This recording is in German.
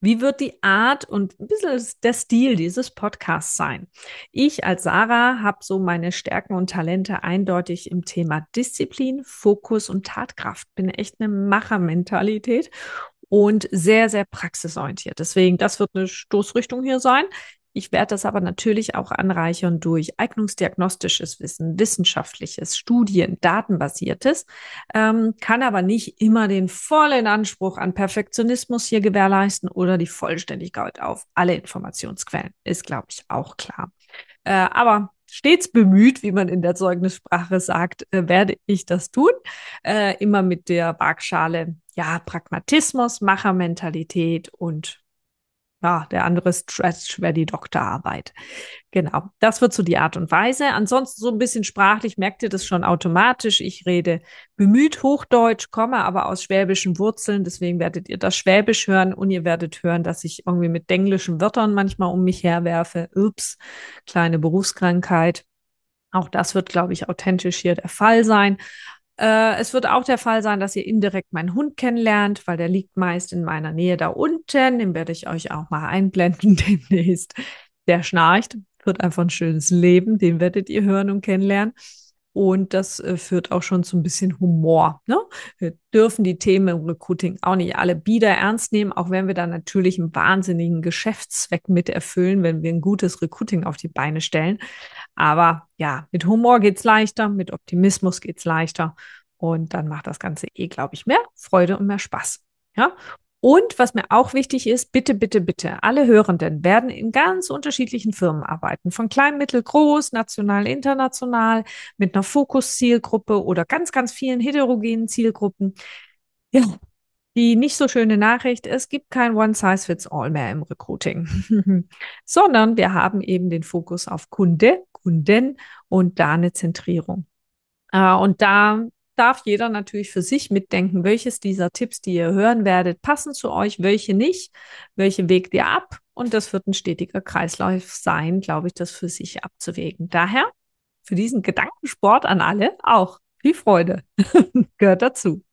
Wie wird die Art und ein bisschen der Stil dieses Podcasts sein? Ich als Sarah habe so meine Stärken und Talente eindeutig im Thema Disziplin, Fokus und Tatkraft. Bin echt eine Machermentalität und sehr, sehr praxisorientiert. Deswegen, das wird eine Stoßrichtung hier sein. Ich werde das aber natürlich auch anreichern durch eignungsdiagnostisches Wissen, wissenschaftliches, Studien, datenbasiertes, kann aber nicht immer den vollen Anspruch an Perfektionismus hier gewährleisten oder die Vollständigkeit auf alle Informationsquellen. Ist, glaube ich, auch klar. Aber stets bemüht, wie man in der Zeugnissprache sagt, werde ich das tun. Immer mit der Waagschale, ja, Pragmatismus, Machermentalität und ja, der andere Stretch wäre die Doktorarbeit. Genau, das wird so die Art und Weise. Ansonsten so ein bisschen sprachlich merkt ihr das schon automatisch. Ich rede bemüht Hochdeutsch, komme aber aus schwäbischen Wurzeln. Deswegen werdet ihr das Schwäbisch hören und ihr werdet hören, dass ich irgendwie mit englischen Wörtern manchmal um mich herwerfe. Ups, kleine Berufskrankheit. Auch das wird, glaube ich, authentisch hier der Fall sein. Es wird auch der Fall sein, dass ihr indirekt meinen Hund kennenlernt, weil der liegt meist in meiner Nähe da unten. Den werde ich euch auch mal einblenden demnächst. Der schnarcht, wird einfach ein schönes Leben. Den werdet ihr hören und kennenlernen. Und das führt auch schon zu ein bisschen Humor. Ne? Wir dürfen die Themen im Recruiting auch nicht alle bieder ernst nehmen, auch wenn wir da natürlich einen wahnsinnigen Geschäftszweck mit erfüllen, wenn wir ein gutes Recruiting auf die Beine stellen. Aber ja, mit Humor geht's leichter, mit Optimismus geht's leichter. Und dann macht das Ganze glaube ich, mehr Freude und mehr Spaß. Ja. Und was mir auch wichtig ist, bitte, bitte, bitte, alle Hörenden werden in ganz unterschiedlichen Firmen arbeiten, von klein, mittel, groß, national, international, mit einer Fokuszielgruppe oder ganz, ganz vielen heterogenen Zielgruppen. Ja, die nicht so schöne Nachricht, es gibt kein One-Size-Fits-All mehr im Recruiting, sondern wir haben eben den Fokus auf Kunde, Kunden und da eine Zentrierung. Und da darf jeder natürlich für sich mitdenken, welches dieser Tipps, die ihr hören werdet, passen zu euch, welche nicht, welche wägt ihr ab. Und das wird ein stetiger Kreislauf sein, glaube ich, das für sich abzuwägen. Daher für diesen Gedankensport an alle auch viel Freude gehört dazu.